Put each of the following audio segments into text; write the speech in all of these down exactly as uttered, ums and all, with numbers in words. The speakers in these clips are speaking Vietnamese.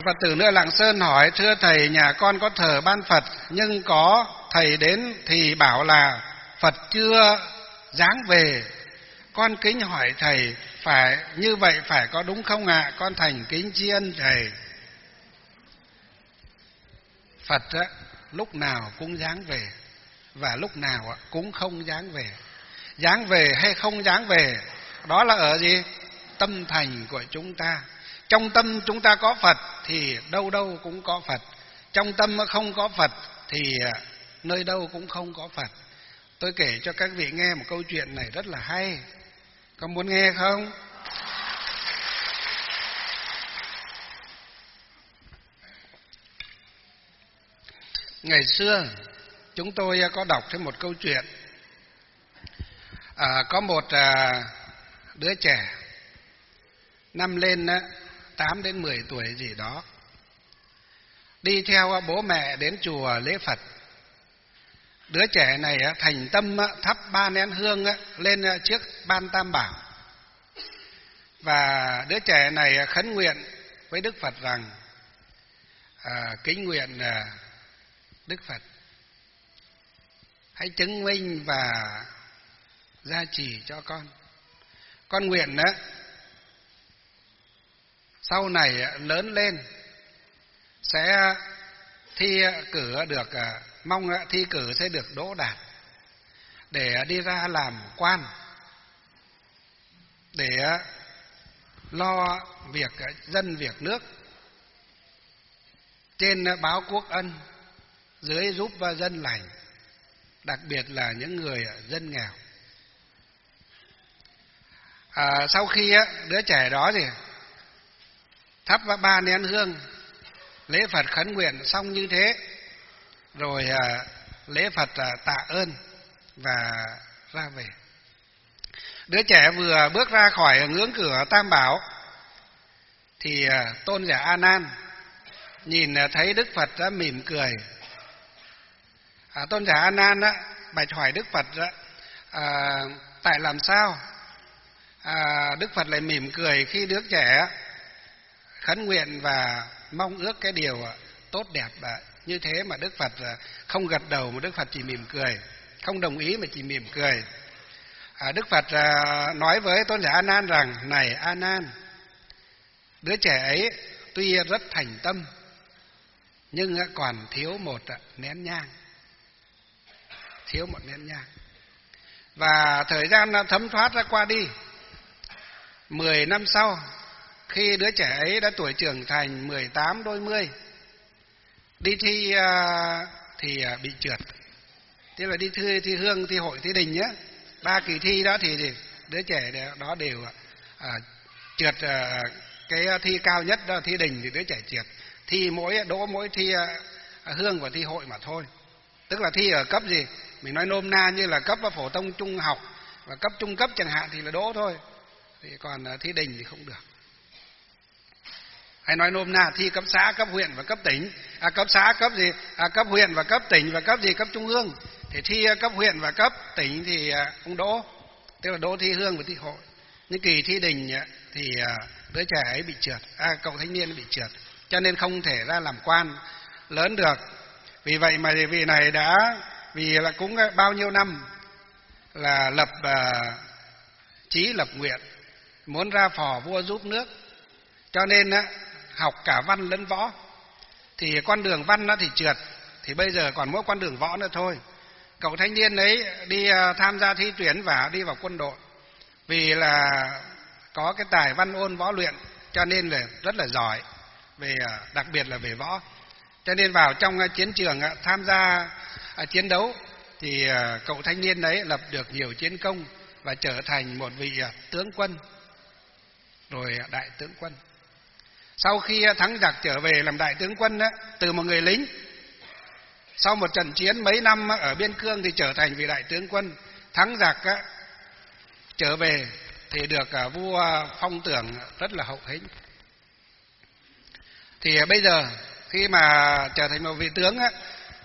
Phật tử nữa Lạng Sơn hỏi: thưa thầy, nhà con có thờ ban Phật nhưng có thầy đến thì bảo là Phật chưa dáng về. Con kính hỏi thầy, phải như vậy phải có đúng không ạ? À? Con thành kính tri ân thầy. Phật á, lúc nào cũng dáng về và lúc nào cũng không dáng về. Dáng về hay không dáng về, đó là ở gì? Tâm thành của chúng ta. Trong tâm chúng ta có Phật thì đâu đâu cũng có Phật. Trong tâm không có Phật thì nơi đâu cũng không có Phật. Tôi kể cho các vị nghe một câu chuyện này rất là hay. Có muốn nghe không? Ngày xưa chúng tôi có đọc thêm một câu chuyện. À, có một à, đứa trẻ năm lên tám đến mười tuổi gì đó, đi theo bố mẹ đến chùa lễ Phật. Đứa trẻ này thành tâm thắp ba nén hương lên trước ban Tam Bảo. Và đứa trẻ này khấn nguyện với Đức Phật rằng: à, kính nguyện à, Đức Phật hãy chứng minh và gia trì cho con. Con nguyện đó sau này lớn lên sẽ thi cử được, mong thi cử sẽ được đỗ đạt để đi ra làm quan, để lo việc dân việc nước, trên báo quốc ân, dưới giúp dân lành, đặc biệt là những người dân nghèo. À, sau khi đứa trẻ đó thì thắp ba nén hương lễ Phật khấn nguyện xong như thế, rồi à, lễ Phật à, tạ ơn và ra về. Đứa trẻ vừa bước ra khỏi ngưỡng cửa Tam Bảo thì à, tôn giả A Nan nhìn à, thấy Đức Phật đã mỉm cười. À, tôn giả A Nan á, bạch hỏi Đức Phật á, à, tại làm sao à, Đức Phật lại mỉm cười khi đứa trẻ khấn nguyện và mong ước cái điều tốt đẹp như thế mà Đức Phật không gật đầu, mà Đức Phật chỉ mỉm cười, không đồng ý mà chỉ mỉm cười. À, Đức Phật nói với tôn giả A Nan rằng: này A Nan, đứa trẻ ấy tuy rất thành tâm nhưng còn thiếu một nén nhang, thiếu một nén nhang. Và thời gian thấm thoát ra qua đi. Mười năm sau, khi đứa trẻ ấy đã tuổi trưởng thành mười tám đôi mươi, đi thi thì bị trượt. Thế là đi thi, thi hương, thi hội, thi đình nhé. Ba kỳ thi đó thì đứa trẻ đó đều à, trượt. À, cái thi cao nhất đó thi đình thì đứa trẻ trượt. Thi mỗi đỗ mỗi thi à, hương và thi hội mà thôi. Tức là thi ở cấp gì? Mình nói nôm na như là cấp phổ thông trung học và cấp trung cấp chẳng hạn thì là đỗ thôi. Thì còn à, thi đình thì không được. Hay nói nôm na thi cấp xã, cấp huyện và cấp tỉnh. À, cấp xã, cấp gì? À, cấp huyện và cấp tỉnh và cấp gì? Cấp trung ương. Thì thi cấp huyện và cấp tỉnh thì à, không đỗ. Tức là đỗ thi hương và thi hội. Nhưng kỳ thi đình thì à, đứa trẻ ấy bị trượt. À, cậu thanh niên bị trượt. Cho nên không thể ra làm quan lớn được. Vì vậy mà vị này đã, vì là cũng bao nhiêu năm là lập à, chí lập nguyện muốn ra phò vua giúp nước. Cho nên á, học cả văn lẫn võ. Thì con đường văn á, thì trượt. Thì bây giờ còn mỗi con đường võ nữa thôi. Cậu thanh niên ấy đi uh, tham gia thi tuyển và đi vào quân đội. Vì là có cái tài văn ôn võ luyện, cho nên là rất là giỏi, về uh, đặc biệt là về võ. Cho nên vào trong uh, chiến trường uh, tham gia uh, chiến đấu. Thì uh, cậu thanh niên ấy lập được nhiều chiến công và trở thành một vị uh, tướng quân, rồi uh, đại tướng quân. Sau khi thắng giặc trở về làm đại tướng quân á, từ một người lính, sau một trận chiến mấy năm ở biên cương thì trở thành vị đại tướng quân. Thắng giặc á, trở về thì được vua phong tưởng rất là hậu hĩnh. Thì bây giờ khi mà trở thành một vị tướng á,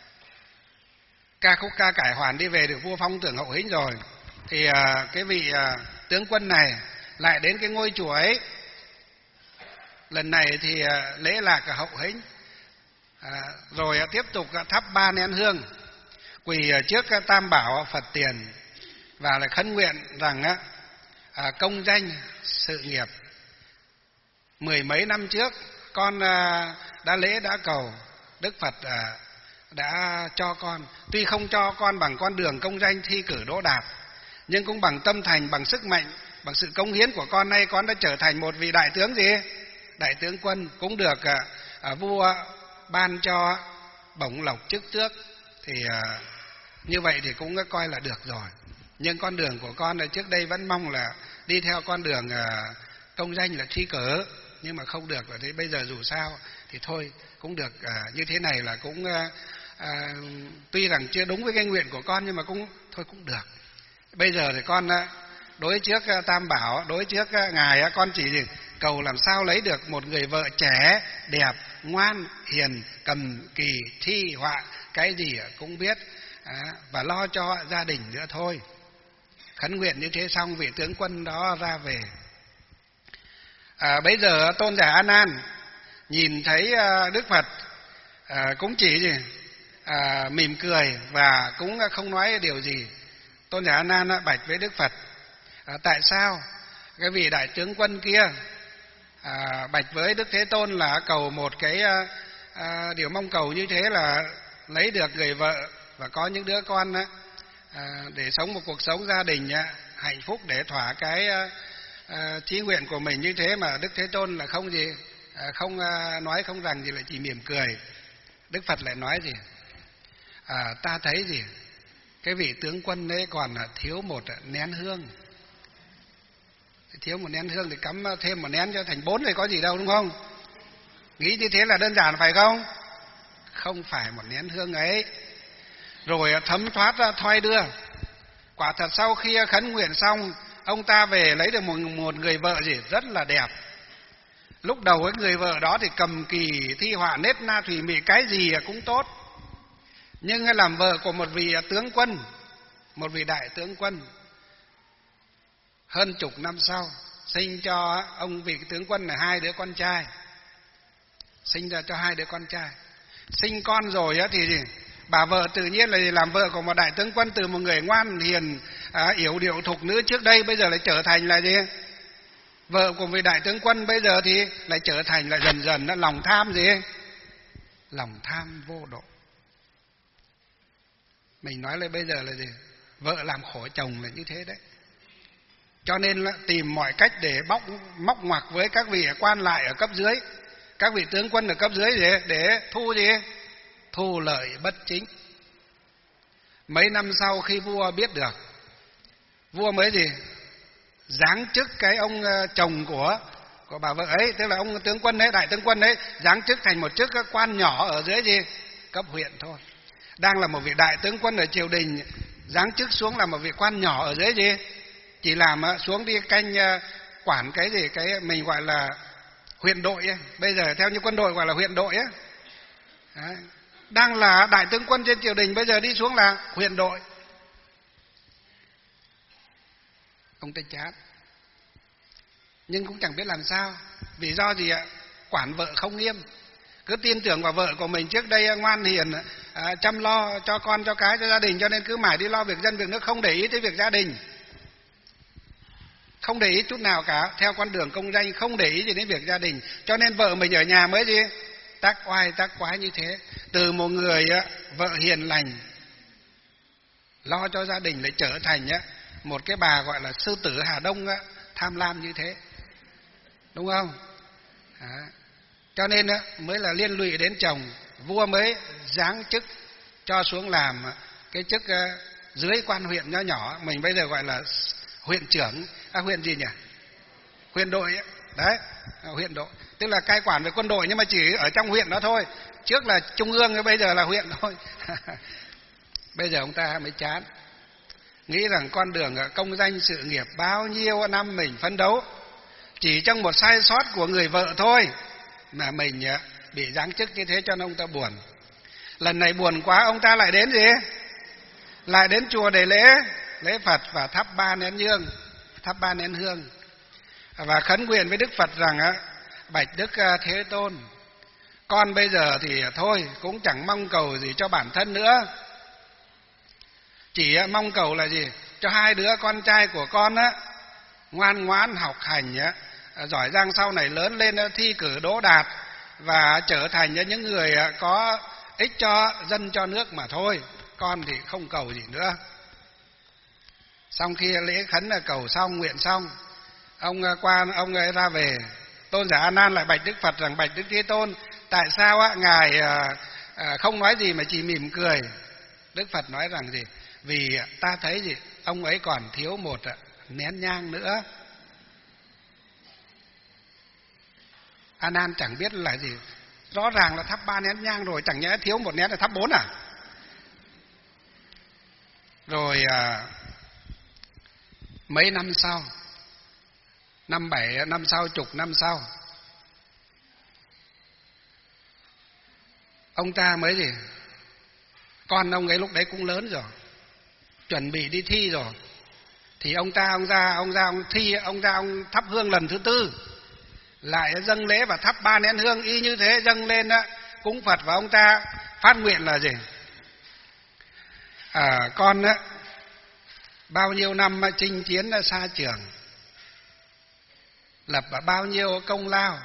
ca khúc ca cải hoàn đi về được vua phong tưởng hậu hĩnh rồi, thì cái vị tướng quân này lại đến cái ngôi chùa ấy lần này thì lễ lạc ở Hậu Hĩnh, à, rồi tiếp tục thắp ba nén hương, quỳ trước Tam Bảo Phật tiền và lại khấn nguyện rằng á, à, công danh sự nghiệp. Mười mấy năm trước con à, đã lễ đã cầu Đức Phật à, đã cho con, tuy không cho con bằng con đường công danh thi cử đỗ đạt, nhưng cũng bằng tâm thành, bằng sức mạnh, bằng sự cống hiến của con, nay con đã trở thành một vị đại tướng gì? Đại tướng quân, cũng được à, à, vua ban cho bổng lộc chức tước, thì à, như vậy thì cũng coi là được rồi. Nhưng con đường của con là trước đây vẫn mong là đi theo con đường à, công danh là thi cử, nhưng mà không được, là thế bây giờ dù sao thì thôi cũng được à, như thế này là cũng à, à, tuy rằng chưa đúng với cái nguyện của con nhưng mà cũng thôi cũng được. Bây giờ thì con à, đối trước à, Tam Bảo, đối trước à, ngài à, con chỉ cầu làm sao lấy được một người vợ trẻ đẹp, ngoan hiền, cầm kỳ thi họa, cái gì cũng biết à, và lo cho gia đình nữa thôi. Khấn nguyện như thế xong, vị tướng quân đó ra về. À, bây giờ Tôn giả A Nan nhìn thấy à, Đức Phật à, cũng chỉ gì à, mỉm cười và cũng không nói điều gì. Tôn giả A Nan bạch với Đức Phật, à, tại sao cái vị đại tướng quân kia à, bạch với Đức Thế Tôn là cầu một cái à, à, điều mong cầu như thế là lấy được người vợ và có những đứa con á, à, để sống một cuộc sống gia đình á, hạnh phúc để thỏa cái à, à, chí nguyện của mình như thế, mà Đức Thế Tôn là không gì à, không à, nói không rằng gì, lại chỉ mỉm cười. Đức Phật lại nói gì à, ta thấy gì cái vị tướng quân đấy còn thiếu một nén hương, thiếu một nén hương thì cắm thêm một nén cho thành bốn thì có gì đâu, đúng không? Nghĩ như thế là đơn giản phải không? Không phải một nén hương ấy. Rồi thấm thoát ra thoi đưa. Quả thật sau khi khấn nguyện xong, ông ta về lấy được một, một người vợ gì rất là đẹp. Lúc đầu cái người vợ đó thì cầm kỳ thi họa, nết na thủy mị, cái gì cũng tốt. Nhưng làm vợ của một vị tướng quân, một vị đại tướng quân, hơn chục năm sau sinh cho ông vị tướng quân là hai đứa con trai, sinh ra cho hai đứa con trai. Sinh con rồi thì gì? Bà vợ tự nhiên là làm vợ của một đại tướng quân, từ một người ngoan hiền à, yểu điệu thục nữ trước đây, bây giờ lại trở thành là gì? Vợ của vị đại tướng quân bây giờ thì lại trở thành là dần dần là lòng tham gì? Lòng tham vô độ. Mình nói là bây giờ là gì? Vợ làm khổ chồng là như thế đấy. Cho nên là tìm mọi cách để bóc móc ngoặc với các vị quan lại ở cấp dưới, các vị tướng quân ở cấp dưới để, để thu gì? Thu lợi bất chính. Mấy năm sau khi vua biết được, vua mới gì? Giáng chức cái ông chồng của của bà vợ ấy, tức là ông tướng quân ấy, đại tướng quân ấy, giáng chức thành một chức quan nhỏ ở dưới gì? Cấp huyện thôi. Đang là một vị đại tướng quân ở triều đình, giáng chức xuống là một vị quan nhỏ ở dưới gì? Chỉ làm xuống đi canh quản cái gì, cái mình gọi là huyện đội ấy. Bây giờ theo như quân đội gọi là huyện đội ấy. Đấy. Đang là đại tướng quân trên triều đình, bây giờ đi xuống là huyện đội. Ông ta chán, nhưng cũng chẳng biết làm sao. Vì do gì ạ? Quản vợ không nghiêm, cứ tin tưởng vào vợ của mình trước đây ngoan hiền, à, chăm lo cho con cho cái cho gia đình, cho nên cứ mãi đi lo việc dân việc nước, không để ý tới việc gia đình, không để ý chút nào cả, theo con đường công danh, không để ý gì đến việc gia đình. Cho nên vợ mình ở nhà mới gì? Tác oai tác quái như thế. Từ một người vợ hiền lành lo cho gia đình lại trở thành một cái bà gọi là sư tử Hà Đông tham lam như thế, đúng không? Đó. Cho nên mới là liên lụy đến chồng. Vua mới giáng chức cho xuống làm cái chức dưới quan huyện nhỏ nhỏ, mình bây giờ gọi là huyện trưởng, à, huyện gì nhỉ? Huyện đội ấy. Đấy, huyện đội, tức là cai quản về quân đội nhưng mà chỉ ở trong huyện đó thôi. Trước là trung ương, bây giờ là huyện thôi. Bây giờ ông ta mới chán, nghĩ rằng con đường công danh sự nghiệp bao nhiêu năm mình phấn đấu, chỉ trong một sai sót của người vợ thôi mà mình bị giáng chức như thế, cho nên ông ta buồn. Lần này buồn quá, ông ta lại đến gì? Lại đến chùa để lễ lễ Phật và thắp ba nén hương, thắp ba nén hương và khấn nguyện với Đức Phật rằng bạch Đức Thế Tôn, con bây giờ thì thôi cũng chẳng mong cầu gì cho bản thân nữa, chỉ mong cầu là gì, cho hai đứa con trai của con á ngoan ngoãn học hành á, giỏi giang sau này lớn lên thi cử đỗ đạt và trở thành những người có ích cho dân cho nước mà thôi, con thì không cầu gì nữa. Xong khi lễ khấn là cầu xong, nguyện xong, ông quan ông ấy ra về. Tôn giả A Nan lại bạch Đức Phật rằng: bạch Đức Thế Tôn, tại sao á ngài à, à, không nói gì mà chỉ mỉm cười? Đức Phật nói rằng gì? Vì ta thấy gì, ông ấy còn thiếu một nén nhang nữa. A Nan chẳng biết là gì, rõ ràng là thắp ba nén nhang rồi, chẳng nhẽ thiếu một nén là thắp bốn à? Rồi à, mấy năm sau, năm bảy năm sau, chục năm sau, ông ta mới gì, con ông ấy lúc đấy cũng lớn rồi, chuẩn bị đi thi rồi, thì ông ta ông ra ông ra ông thi ông ra ông thắp hương lần thứ tư, lại dâng lễ và thắp ba nén hương y như thế dâng lên đó, cúng Phật, và ông ta phát nguyện là gì, à, con á bao nhiêu năm chinh chiến xa trường, lập bao nhiêu công lao,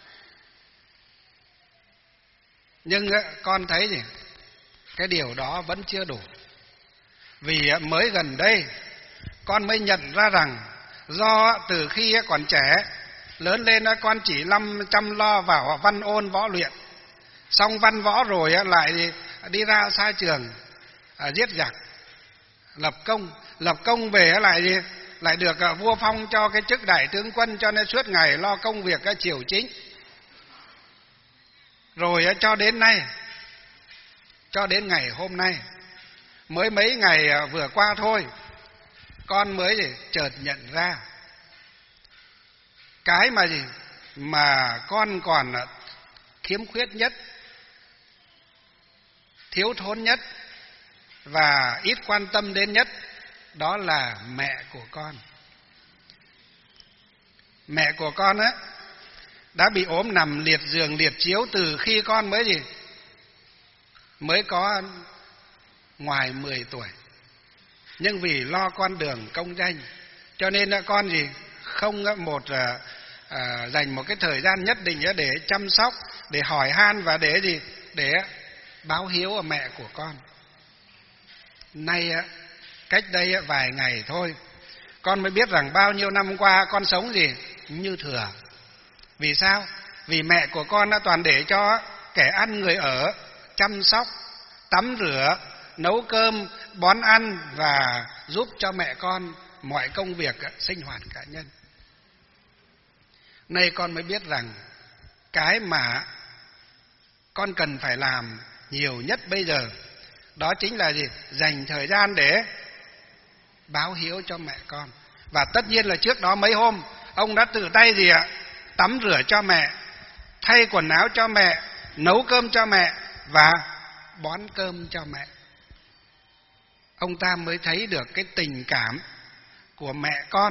nhưng con thấy gì, cái điều đó vẫn chưa đủ. Vì mới gần đây con mới nhận ra rằng do từ khi còn trẻ lớn lên con chỉ lâm chăm lo vào văn ôn võ luyện, xong văn võ rồi lại đi ra xa trường giết giặc, lập công, lập công về lại gì, lại được vua phong cho cái chức đại tướng quân, cho nên suốt ngày lo công việc triều chính. Rồi cho đến nay, cho đến ngày hôm nay, mới mấy ngày vừa qua thôi, con mới gì chợt nhận ra cái mà gì mà con còn khiếm khuyết nhất, thiếu thốn nhất và ít quan tâm đến nhất, đó là mẹ của con. Mẹ của con á đã bị ốm nằm liệt giường liệt chiếu từ khi con mới gì mới có ngoài mười tuổi. Nhưng vì lo con đường công danh, cho nên con gì không một à, à, dành một cái thời gian nhất định để chăm sóc, để hỏi han và để gì để báo hiếu ở mẹ của con. Nay cách đây vài ngày thôi, con mới biết rằng bao nhiêu năm qua con sống gì như thừa. Vì sao? Vì mẹ của con đã toàn để cho kẻ ăn người ở, chăm sóc, tắm rửa, nấu cơm, bón ăn và giúp cho mẹ con mọi công việc sinh hoạt cá nhân. Nay con mới biết rằng cái mà con cần phải làm nhiều nhất bây giờ, đó chính là gì? Dành thời gian để báo hiếu cho mẹ con. Và tất nhiên là trước đó mấy hôm ông đã tự tay gì ạ? Tắm rửa cho mẹ, thay quần áo cho mẹ, nấu cơm cho mẹ và bón cơm cho mẹ. Ông ta mới thấy được cái tình cảm của mẹ con,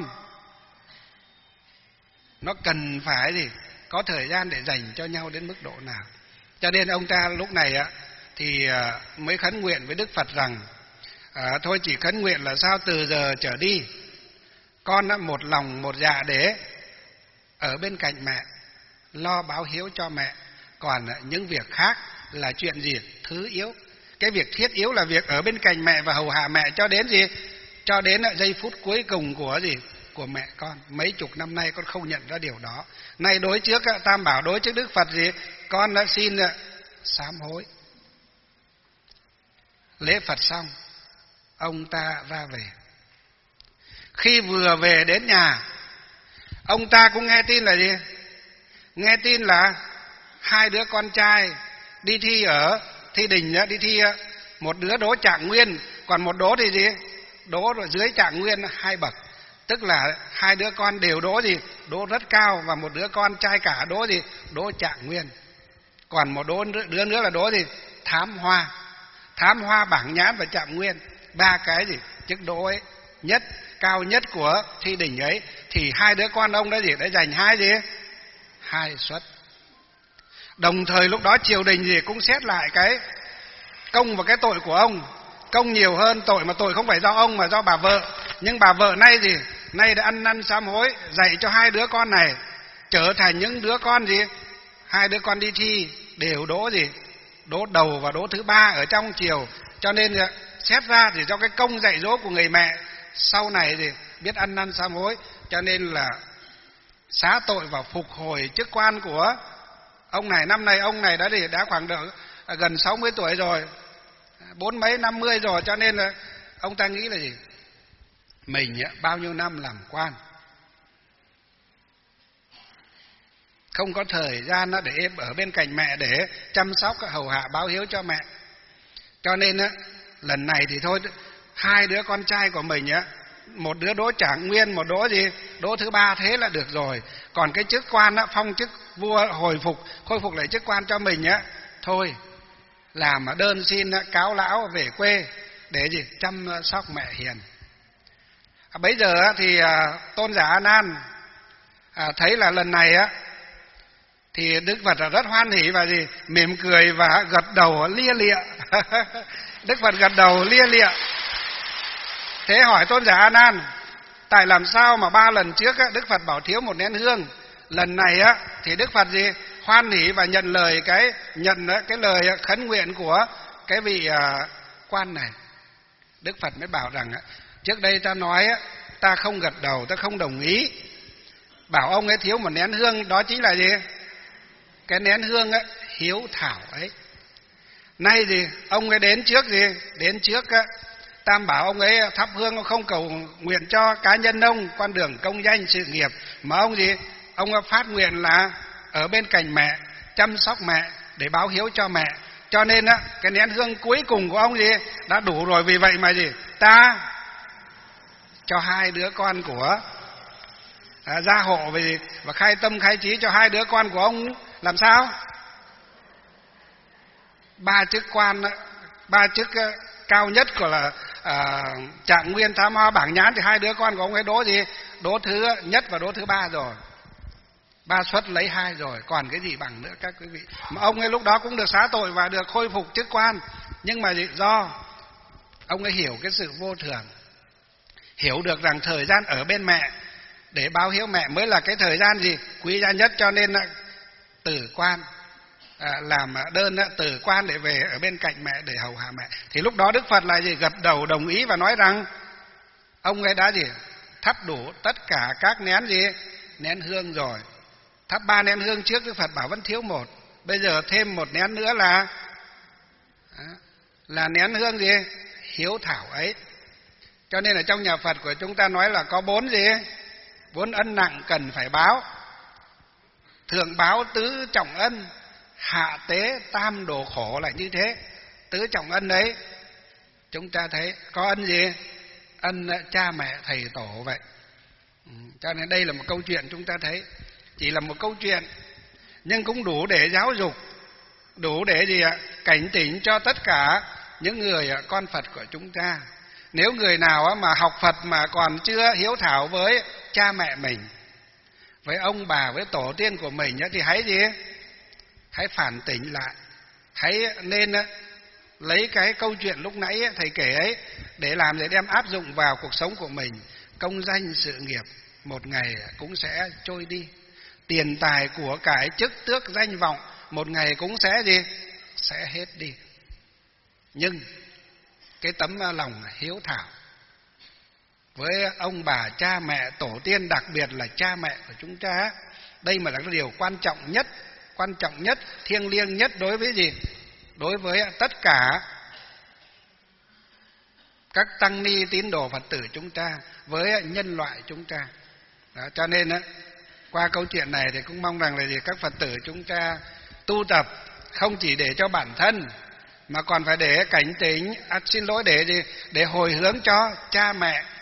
nó cần phải gì có thời gian để dành cho nhau đến mức độ nào. Cho nên ông ta lúc này á thì mới khấn nguyện với Đức Phật rằng à, thôi chỉ khấn nguyện là sao từ giờ trở đi con đã một lòng một dạ để ở bên cạnh mẹ, lo báo hiếu cho mẹ. Còn những việc khác là chuyện gì thứ yếu. Cái việc thiết yếu là việc ở bên cạnh mẹ và hầu hạ mẹ cho đến gì? Cho đến giây phút cuối cùng của gì? Của mẹ con. Mấy chục năm nay con không nhận ra điều đó. Nay đối trước Tam Bảo, đối trước Đức Phật gì? Con đã xin sám hối. Lễ Phật xong, ông ta ra về. Khi vừa về đến nhà, ông ta cũng nghe tin là gì? Nghe tin là hai đứa con trai đi thi ở thi đình, đi thi, một đứa đỗ trạng nguyên, còn một đỗ thì gì? Đỗ rồi dưới trạng nguyên hai bậc. Tức là hai đứa con đều đỗ gì? Đỗ rất cao, và một đứa con trai cả đỗ gì? Đỗ trạng nguyên. Còn một đỗ đứa nữa là đỗ gì? Thám hoa. Thám hoa, bảng nhãn và trạng nguyên. Ba cái gì? Chức đỗ ấy nhất, cao nhất của thi đình ấy. Thì hai đứa con ông đã gì? Đã dành hai gì? hai suất. Đồng thời lúc đó triều đình gì cũng xét lại cái công và cái tội của ông. Công nhiều hơn tội, mà tội không phải do ông mà do bà vợ. Nhưng bà vợ nay gì? Nay đã ăn năn sám hối, dạy cho hai đứa con này trở thành những đứa con gì? Hai đứa con đi thi đều đỗ gì? Đỗ đầu và đỗ thứ ba ở trong triều. Cho nên xét ra thì do cái công dạy dỗ của người mẹ sau này thì biết ăn năn sám hối, cho nên là xá tội và phục hồi chức quan của ông này. Năm nay ông này đã thì đã khoảng độ gần sáu mươi tuổi rồi, bốn mấy năm mươi rồi, cho nên là ông ta nghĩ là gì? Mình bao nhiêu năm làm quan, không có thời gian để ở bên cạnh mẹ để chăm sóc hầu hạ báo hiếu cho mẹ. Cho nên lần này thì thôi, hai đứa con trai của mình á, một đứa đỗ Trạng Nguyên, một đỗ gì đỗ thứ ba, thế là được rồi. Còn cái chức quan á, phong chức vua hồi phục khôi phục lại chức quan cho mình á, thôi làm đơn xin cáo lão về quê để gì chăm sóc mẹ hiền. À, bấy giờ á, thì à, Tôn giả A Nan à, thấy là lần này á thì Đức Phật rất hoan hỉ và gì mỉm cười và gật đầu lia lịa. Đức Phật gật đầu lia lịa. Thế hỏi Tôn giả A Nan, tại làm sao mà ba lần trước á, Đức Phật bảo thiếu một nén hương, lần này á thì Đức Phật gì hoan hỉ và nhận lời cái nhận cái lời khấn nguyện của cái vị à, quan này. Đức Phật mới bảo rằng á, trước đây ta nói á, ta không gật đầu, ta không đồng ý, bảo ông ấy thiếu một nén hương, đó chính là gì? Cái nén hương á, hiếu thảo ấy. Nay gì ông ấy đến trước gì đến trước á, Tam bảo ông ấy thắp hương, không cầu nguyện cho cá nhân ông, con đường công danh sự nghiệp, mà ông gì ông phát nguyện là ở bên cạnh mẹ, chăm sóc mẹ để báo hiếu cho mẹ. Cho nên á, cái nén hương cuối cùng của ông gì đã đủ rồi. Vì vậy mà gì ta cho hai đứa con của à, gia hộ về và khai tâm khai trí cho hai đứa con của ông làm sao ba chức quan, ba chức cao nhất của là à, Trạng Nguyên, Tham Hoa, Bảng Nhãn, thì hai đứa con của ông ấy đỗ gì đỗ thứ nhất và đỗ thứ ba rồi, ba suất lấy hai rồi, còn cái gì bằng nữa các quý vị. Mà ông ấy lúc đó cũng được xá tội và được khôi phục chức quan, nhưng mà do ông ấy hiểu cái sự vô thường, hiểu được rằng thời gian ở bên mẹ để báo hiếu mẹ mới là cái thời gian gì quý giá nhất, cho nên tử quan, à, làm đơn tử quan để về ở bên cạnh mẹ để hầu hạ mẹ. Thì lúc đó Đức Phật là gì gật đầu đồng ý và nói rằng ông ấy đã gì thắp đủ tất cả các nén gì nén hương rồi. Thắp ba nén hương trước, Đức Phật bảo vẫn thiếu một, bây giờ thêm một nén nữa là là nén hương gì hiếu thảo ấy. Cho nên ở trong nhà Phật của chúng ta nói là có bốn gì bốn ân nặng cần phải báo: thượng báo tứ trọng ân, hạ tế tam đồ khổ, là như thế. Tứ trọng ân đấy chúng ta thấy có ân gì? Ân cha mẹ thầy tổ vậy. Cho nên đây là một câu chuyện, chúng ta thấy chỉ là một câu chuyện nhưng cũng đủ để giáo dục, đủ để gì ạ cảnh tỉnh cho tất cả những người con Phật của chúng ta. Nếu người nào mà học Phật mà còn chưa hiếu thảo với cha mẹ mình, với ông bà, với tổ tiên của mình, thì hãy gì hãy phản tỉnh lại, hãy nên lấy cái câu chuyện lúc nãy thầy kể ấy để làm, để đem áp dụng vào cuộc sống của mình. Công danh sự nghiệp một ngày cũng sẽ trôi đi, tiền tài của cải chức tước danh vọng một ngày cũng sẽ gì sẽ hết đi. Nhưng cái tấm lòng hiếu thảo với ông bà cha mẹ tổ tiên, đặc biệt là cha mẹ của chúng ta, đây mà là cái điều quan trọng nhất, quan trọng nhất, thiêng liêng nhất đối với gì đối với tất cả các tăng ni tín đồ Phật tử chúng ta, với nhân loại chúng ta. Đó, cho nên á, qua câu chuyện này thì cũng mong rằng là gì các Phật tử chúng ta tu tập không chỉ để cho bản thân mà còn phải để cảnh tỉnh, à, xin lỗi để gì để hồi hướng cho cha mẹ,